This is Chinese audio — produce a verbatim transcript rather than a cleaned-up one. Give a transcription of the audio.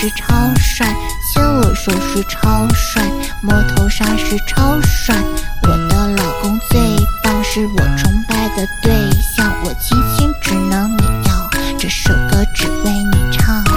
是超帅，牵我手是超帅，摸头杀是超帅，我的老公最棒，是我崇拜的对